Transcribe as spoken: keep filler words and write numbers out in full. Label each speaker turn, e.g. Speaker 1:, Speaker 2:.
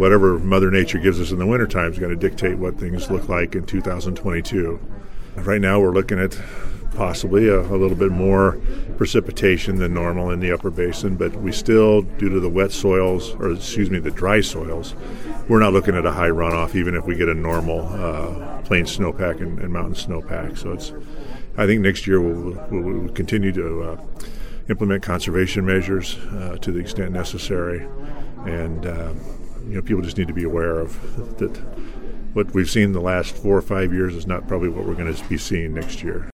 Speaker 1: whatever Mother Nature gives us in the wintertime is going to dictate what things look like in two thousand twenty-two. Right now we're looking at possibly a, a little bit more precipitation than normal in the upper basin, but we still, due to the wet soils, or excuse me, the dry soils, we're not looking at a high runoff even if we get a normal uh, plain snowpack and, and mountain snowpack. So it's, I think next year we'll, we'll, we'll continue to uh, implement conservation measures uh, to the extent necessary, and uh, you know, people just need to be aware of that. What we've seen the last four or five years is not probably what we're going to be seeing next year.